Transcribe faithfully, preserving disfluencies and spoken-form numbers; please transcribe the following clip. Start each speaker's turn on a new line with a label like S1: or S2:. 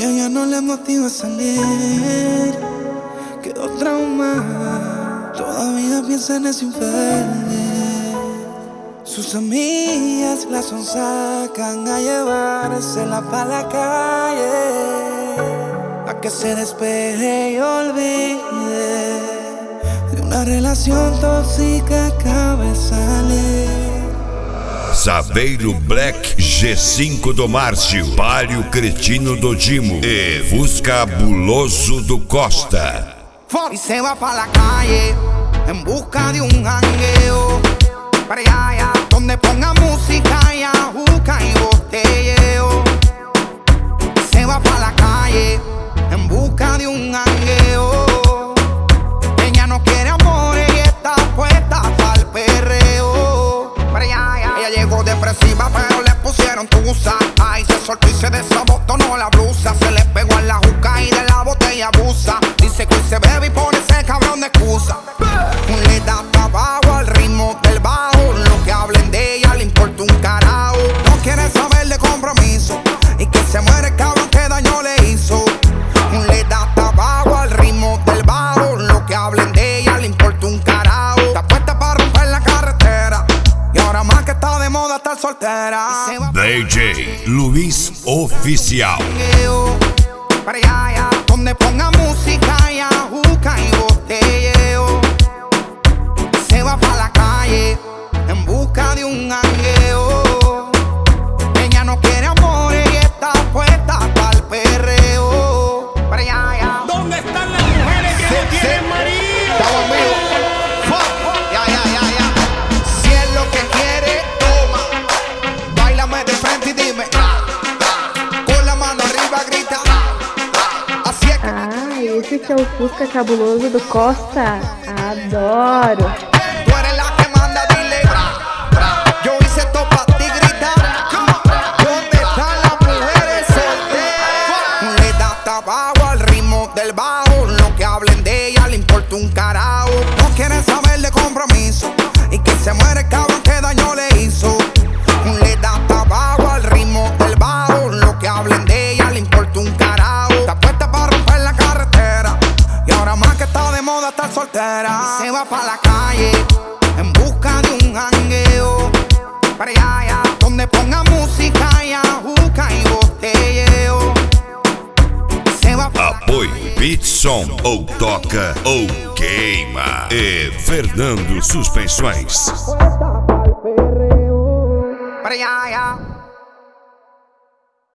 S1: ella ya no le motiva a salir, quedó traumada, todavía piensa en ese infeliz. Sus amigas la sonsacan a llevársela pa' la calle, a que se despeje y olvide de una relación tóxica que acaba de salir.
S2: Saveiro Black G cinco do Márcio, Palio Cretino do Dimo e Fuscabuloso do Costa.
S1: Y se va pa' la calle en busca de un jangueo, para allá, allá, donde ponga música y ajuca y botelleo. Y se va pa' la calle en busca de un jangueo. Ella no quiere amor y está puesta pa'l perreo. Para allá, allá. Ella llegó depresiva pero le pusieron tusa. Ay, se soltó y se desabotonó la blusa. Se le pegó a la juca y de la botella abusa. Dice que hoy se bebe y pone ese cabrón de excusa. Le da trabajo al ritmo del bajo. Lo que hablen de ella le importa un carajo. No quiere saber de compromiso y que se muere el cabrón que daño le hizo. Le da trabajo al ritmo del bajo. Lo que hablen de ella le importa un carajo. Está puesta para romper la carretera y ahora más que está de moda estar soltera.
S2: D J Luis Oficial.
S1: Para allá, allá, donde ponga música y ajuca y botelleo. Se va pa' la calle en busca de un jangueo. Ella no quiere amor y está puesta pa'l perreo. Para allá, allá.
S3: ¿Dónde están las mujeres que no tienen marido?
S1: Estamos vivos. Ya, ya, ya, ya. Si es lo que quiere, toma. Báilame de frente y dime. Con la mano arriba grita. Así es que.
S4: Ah, esse que é o Fusca Cabuloso do Costa. Adoro!
S1: Tú eres la que manda, dile. Yo hice esto pa' ti, grita. ¿Dónde están las mujeres solteras? Le da trabajo al ritmo del bajo. Lo que hablen de ella le importa un carajo. No quiere saber de compromiso y que se muere el cabrón que daño le hizo. Le da trabajo al ritmo del bajo. Lo que hablen de ella le importa un carajo. Está puesta para romper la carretera y ahora más que está de moda estar soltera. Y se va pa' la calle en busca de un jangueo. Para allá, allá, donde ponga música y ajuca y botelleo. Y se va pa' la
S2: Apoio Pitson, ou toca ou queima. E Fernando Suspensões.
S1: para allá, allá.